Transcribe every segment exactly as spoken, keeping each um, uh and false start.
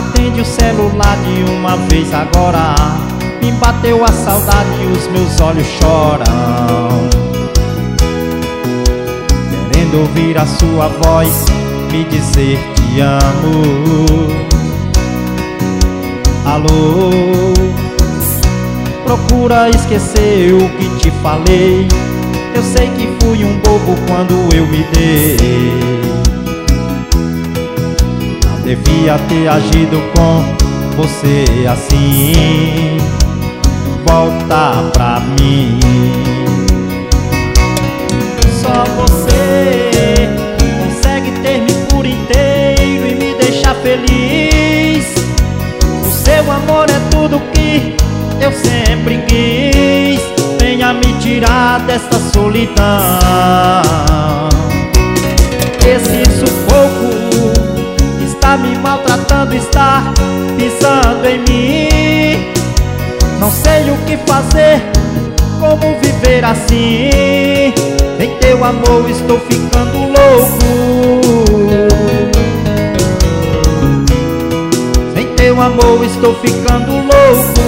Atende o celular de uma vez agora. Me bateu a saudade e os meus olhos choram, querendo ouvir a sua voz me dizer te amo. Alô, procura esquecer o que te falei. Eu sei que fui um bobo quando eu me dei. Não devia ter agido com você assim. Volta pra mim. Só você consegue ter-me por inteiro e me deixar feliz. O seu amor é tudo que eu sempre quis. Venha me tirar dessa solidão. Esse sufoco está me maltratando, está pisando em mim. Não sei o que fazer, como viver assim. Em teu amor estou ficando louco. Sem teu amor estou ficando louco.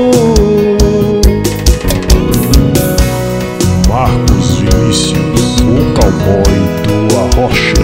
Marcos Vinícius, o cowboy do Arrocha.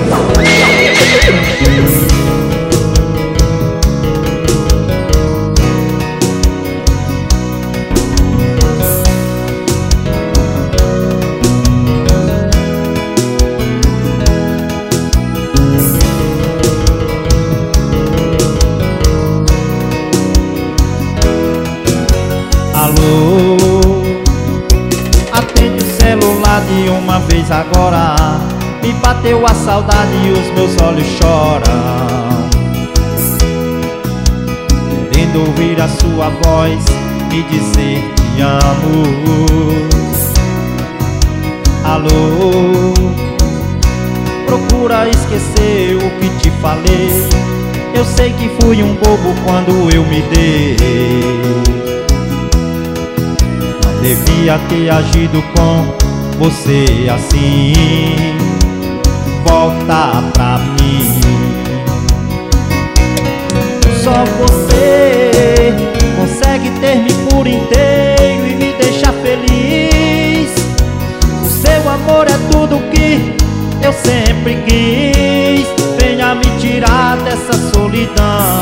Alô, atende o celular de uma vez agora. Me bateu a saudade e os meus olhos choram, querendo ouvir a sua voz me dizer te amo. Alô, procura esquecer o que te falei. Eu sei que fui um bobo quando eu me dei. Devia ter agido com você assim. Volta pra mim. Só você consegue ter-me por inteiro e me deixar feliz. O seu amor é tudo que eu sempre quis. Venha me tirar dessa solidão.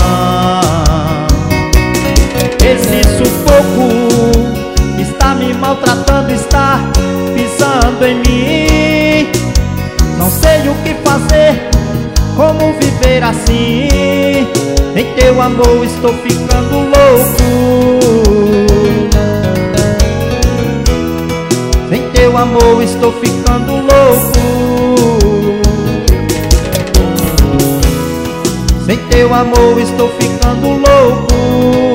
Esse sufoco está me maltratando, está pisando em mim. Não sei o que fazer, como viver assim. Em teu amor estou ficando louco. Em teu amor estou ficando louco. Sem teu amor estou ficando louco.